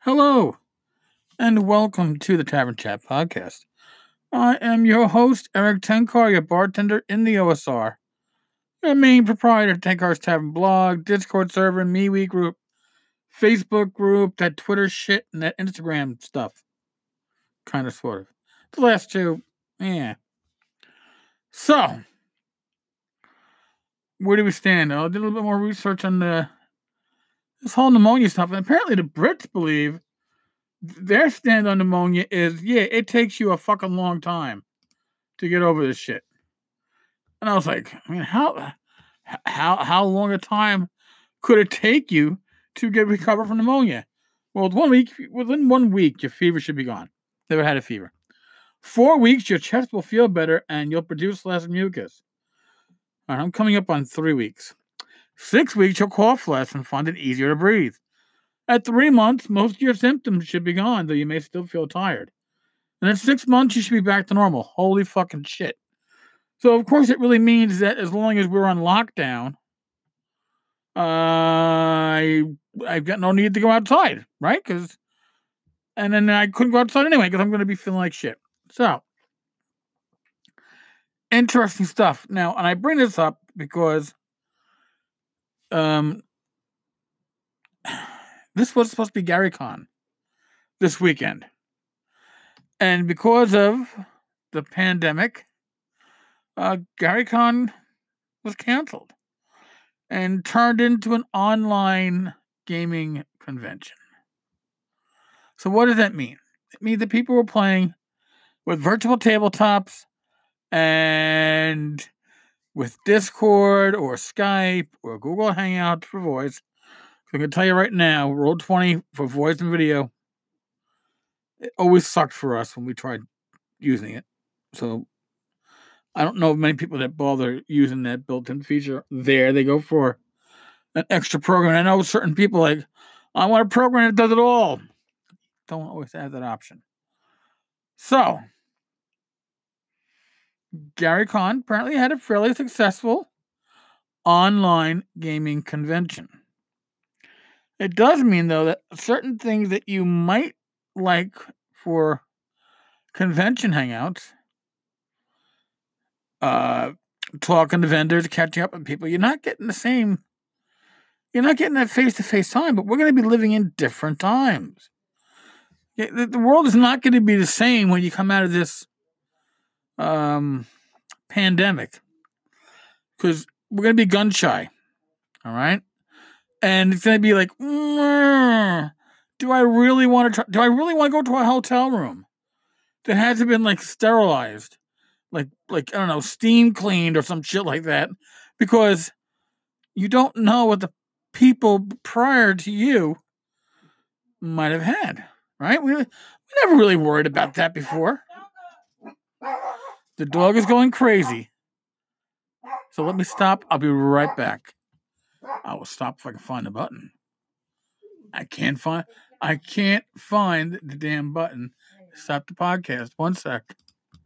Hello, and welcome to the Tavern Chat Podcast. I am your host, Eric Tenkar, your bartender in the OSR, your main proprietor of Tenkar's Tavern blog, Discord server, MeWe group, Facebook group, that Twitter shit, and that Instagram stuff. Kind of, sort of. The last two, yeah. So, where do we stand? I did a little bit more research on this whole pneumonia stuff, and apparently the Brits believe their stand on pneumonia is, it takes you a fucking long time to get over this shit. And I was like, how long a time could it take you to recover from pneumonia? Well, within 1 week, your fever should be gone. Never had a fever. 4 weeks, your chest will feel better and you'll produce less mucus. All right, I'm coming up on 3 weeks. 6 weeks, you'll cough less and find it easier to breathe. At 3 months, most of your symptoms should be gone, though you may still feel tired. And at 6 months, you should be back to normal. Holy fucking shit. So, of course, it really means that as long as we're on lockdown, I've got no need to go outside, right? And then I couldn't go outside anyway because I'm going to be feeling like shit. So, interesting stuff. Now, and I bring this up because this was supposed to be GaryCon this weekend. And because of the pandemic, GaryCon was canceled and turned into an online gaming convention. So what does that mean? It means that people were playing with virtual tabletops and with Discord or Skype or Google Hangouts for voice. So I can tell you right now, Roll20 for voice and video, it always sucked for us when we tried using it. So I don't know of many people that bother using that built-in feature. There they go for an extra program. I know certain people like, I want a program that does it all. Don't always have that option. So, GaryCon apparently had a fairly successful online gaming convention. It does mean, though, that certain things that you might like for convention hangouts, talking to vendors, catching up with people, you're not getting that face-to-face time, but we're going to be living in different times. The world is not going to be the same when you come out of this pandemic, because we're going to be gun shy. All right. And it's going to be like, do I really want to go to a hotel room that hasn't been like sterilized, like I don't know, steam cleaned or some shit like that? Because you don't know what the people prior to you might have had, right? We never really worried about that before. The dog is going crazy. So let me stop. I'll be right back. I will stop if I can find the button. I can't find the damn button. Stop the podcast. 1 sec.